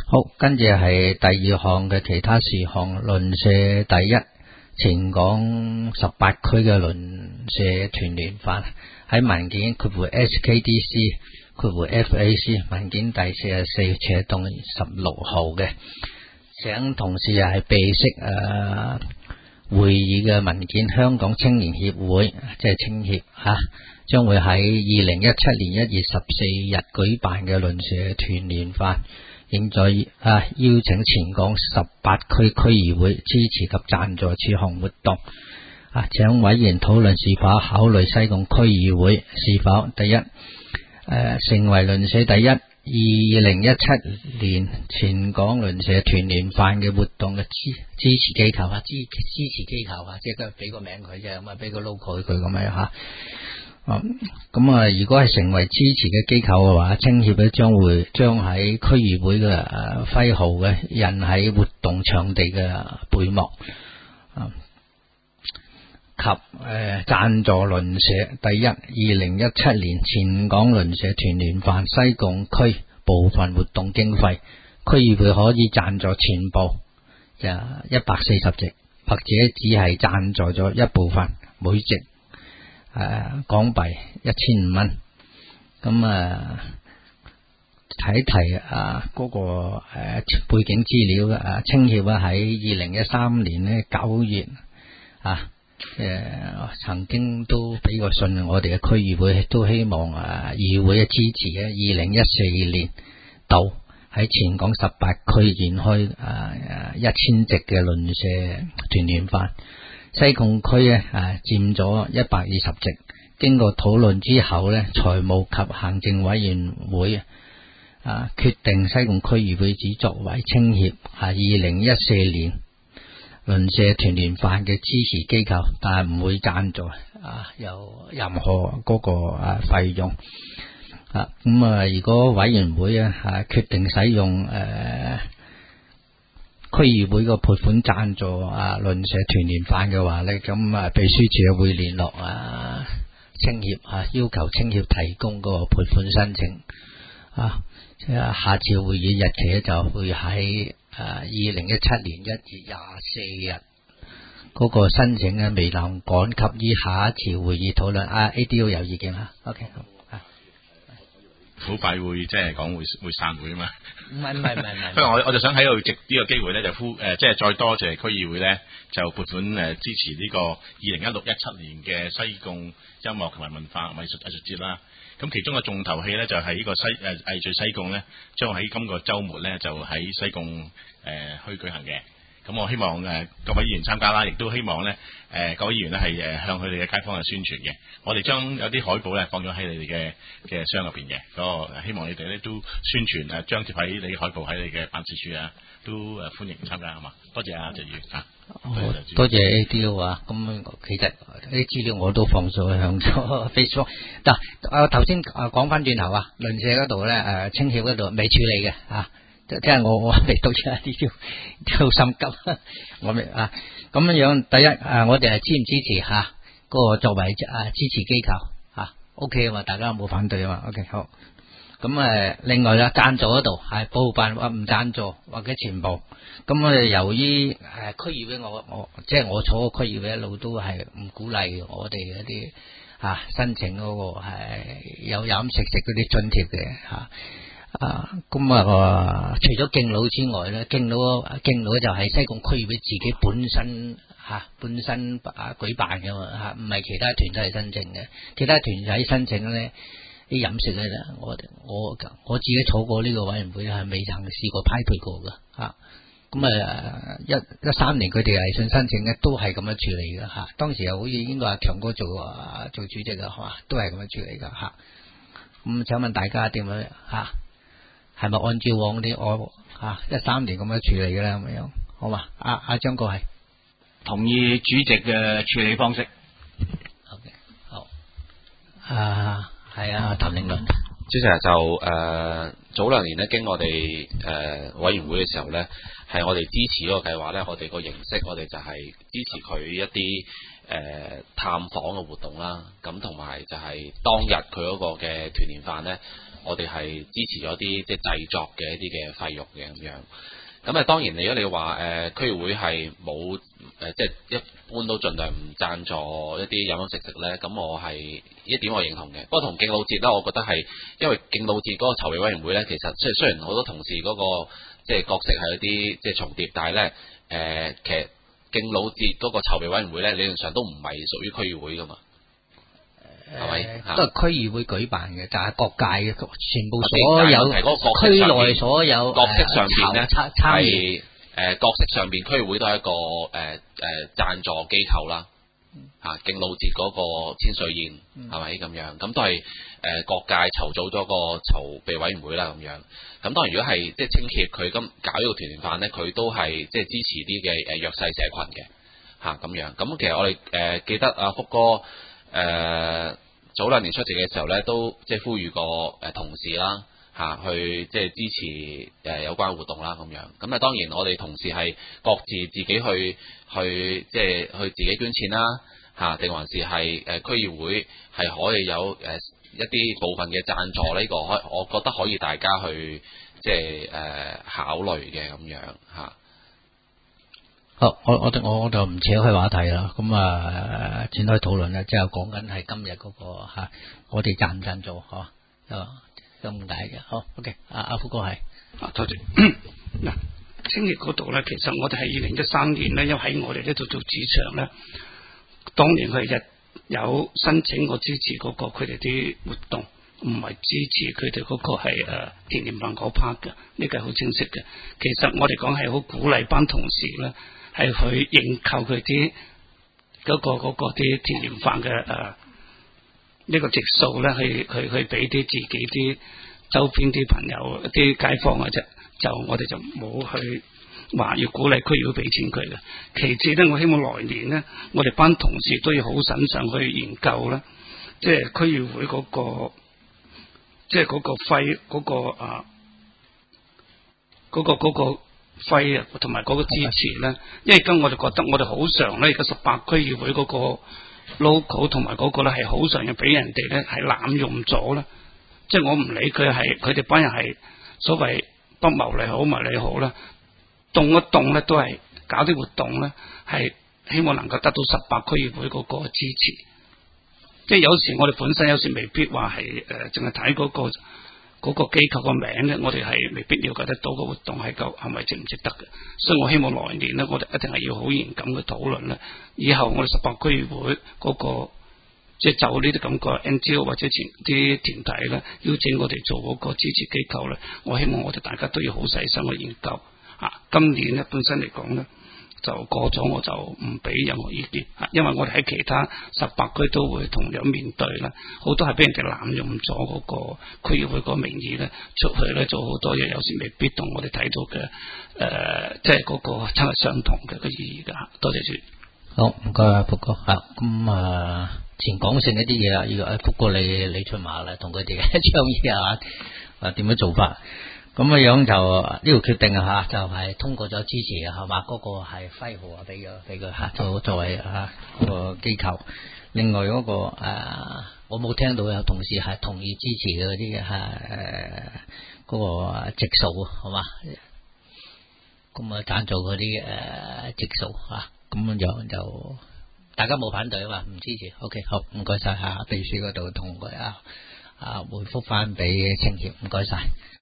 好，跟住係第二項嘅其他事項，鄰舍第一，全港18區嘅鄰舍團聯飯喺文件括弧 SKDC 括弧 FAC 文件第44斜棟16號嘅，請同事係備悉會議嘅文件，香港青年協會即係青協將會喺2017年1月14日舉辦嘅鄰舍團聯飯，現在邀請全港18區區議會支持及贊助此項活動。請委員討論是否考慮西貢區議會是否第一成為鄰舍第一2017年全港鄰舍團聯飯嘅活動嘅支持機構支持機構即係俾個名佢啫，咁俾個 logo 佢咁樣咁如果係成為支持嘅機構嘅話，青協咧將喺區議會嘅徽號嘅印喺活動場地嘅背幕及贊助鄰舍第一2017年全港鄰舍團聯飯西貢區部分活動經費，區議會可以贊助全部就140席，或者只係贊助咗一部分，每席港幣1500蚊。咁睇一睇嗰個背景資料青協喺2013年9月曾經都俾個信我哋嘅區議會，都希望議會嘅支持嘅2014年度喺全港18區展開1000席嘅鄰舍團聯飯，西貢區佔咗120席。經過討論之後財務及行政委員會決定西貢區議會只作為青協2014年鄰舍團聯飯嘅支持機構，但係唔會贊助有任何嗰個費用。如果委員會決定使用區議會個撥款贊助鄰舍團聯飯嘅話咁秘書處會聯絡青協要求青協提供個撥款申請下次會議日期就會喺2017年1月24日，嗰個申請未能趕及於下一次會議討論。ADO 有意見OK 好快會即係講會散會啊嘛。 唔係。 不過我就想喺度藉呢個機會就即係再多謝區議會就撥款支持呢個2016-17年嘅西貢音樂同埋文化藝術節啦。咁其中嘅重頭戲就係呢個藝聚西貢將喺今個週末就喺西貢區舉行嘅。咁我希望各位議員參加啦，亦都希望各位議員係向佢哋嘅街坊宣傳嘅。我哋將有啲海報放咗喺你哋嘅箱入邊嘅，希望你哋都宣傳張貼喺你嘅海報喺你嘅辦事處都歡迎參加，好嘛？多謝謝宇多謝 ADO 咁其實啲資料我都放咗向咗 Facebook。頭先講翻轉頭鄰舍嗰度青協嗰度未處理嘅即係我未到呢啲都好心急，我未咁樣。第一我哋係支唔支持嗰個作為支持機構OK 啊嘛，大家有冇反對啊嘛 ？OK 好。咁另外贊助嗰度係部分或唔贊助或者全部。咁由於區議會我即係我坐個區議會一路都係唔鼓勵我哋一啲申請嗰個係有飲食嗰啲津貼嘅除咗敬老之外咧，敬老就係西貢區議會自己本身舉辦嘅嘛唔係其他團體申請嘅。其他團體申請咧啲飲食咧，我自己坐過呢個委員會係未曾試過批配過嘅13年佢哋嚟信申請嘅都係咁樣處理嘅當時又好似應該係強哥做主席嘅都係咁樣處理嘅咁請問大家點樣係咪按照往啲我13年咁樣處理嘅咧咁樣好嘛？張國係同意主席嘅處理方式。 OK 好係譚玲麟主席就早2年經我哋委員會嘅時候咧，係我哋支持嗰個計劃咧，我哋個形式我哋就係支持佢一啲探訪嘅活動啦，咁同埋就係當日佢嗰個嘅團年飯咧， 我哋係支持咗啲即係製作嘅一啲嘅費用嘅咁樣。咁當然，如果你話區議會係冇即係一般都盡量唔贊助一啲飲飲食食咧，咁我係呢一點我認同嘅。不過同敬老節咧，我覺得係因為敬老節嗰個籌備委員會咧，其實即係雖然好多同事嗰個即係角色係有啲即係重疊，但係咧其實敬老節嗰個籌備委員會咧，理論上都唔係屬於區議會噶嘛。係咪？ 都係區議會舉辦嘅，就係各界嘅全部所有區內所有角色上邊咧參與角色上邊，區議會都係一個贊助機構啦。敬老節嗰個千歲宴係咪咁樣？咁都係各界籌組咗個籌備委員會啦咁樣。咁當然如果係即係青協佢咁搞呢個團年飯咧，佢都係即係支持啲嘅弱勢社群嘅咁樣。咁其實我哋記得阿福哥。早兩年出席嘅時候咧，都即係呼籲過同事啦去即係支持有關活動啦咁樣。咁當然我哋同事係各自自己去即係去自己捐錢啦定還是係區議會係可以有一啲部分嘅贊助呢個我覺得可以大家去即係考慮嘅咁樣好，我就唔扯開話題啦。咁展開討論咧，即係講緊係今日嗰個我哋贊唔贊助咁解嘅。好 ，OK， 阿福哥係多謝。嗱，青協嗰度咧，其實我哋喺2013年咧，因為喺我哋呢度做主場咧，當年佢日有申請我支持嗰個佢哋啲活動，唔係支持佢哋嗰個係田年飯嗰 part 嘅，呢個係好清晰嘅。其實我哋講係好鼓勵班同事咧。係去認購佢啲嗰個啲田年飯嘅呢個值數咧，去俾啲自己啲周邊啲朋友、啲街坊嘅啫。就我哋就冇去話要鼓勵區議會俾錢佢嘅。其次咧，我希望來年呢，我哋班同事都要好審慎去研究啦，即係區議會嗰個，即係嗰個費嗰個。費同埋嗰個支持咧，因為而家我哋覺得我哋好常咧，而家18區議會嗰個 logo 同埋嗰個咧係好常要俾人哋咧係濫用咗啦。即係我唔理佢係佢哋班人係所謂不謀利好謀利好啦，動一動咧都係搞啲活動咧，係希望能夠得到18區議會嗰個支持。即係有時我哋本身有時未必話係淨係睇嗰個機構個名咧，我哋係未必了解得到個活動係咪值唔值得嘅，所以我希望來年咧，我哋一定係要好嚴謹嘅討論咧。以後我哋18區議會嗰個即係就呢啲咁嘅 NGO 或者啲團體咧，邀請我哋做嗰個支持機構咧，我希望我哋大家都要好細心去研究。今年咧本身嚟講咧，就過咗我就唔俾任何意見，因為我哋喺其他18區都會同樣面對啦，好多係俾人哋濫用咗嗰個區議會個名義咧，出去咧做好多嘢，有時未必同我哋睇到嘅即係嗰個真係相同嘅個意義噶。多謝主。 好，唔該福哥。咁前講性一啲嘢啦，呢個福哥你出馬啦，同佢哋倡議下點樣做法。咁樣就呢個決定就係通過咗支持係嘛，嗰個係揮毫俾佢作為個機構。另外嗰個我冇聽到有同事係同意支持嘅嗰啲嗰個直數係嘛，咁贊助嗰啲直數咁樣就大家冇反對啊嘛，唔支持。OK， 好，唔該晒秘書嗰度同佢回覆翻俾青協，唔該晒。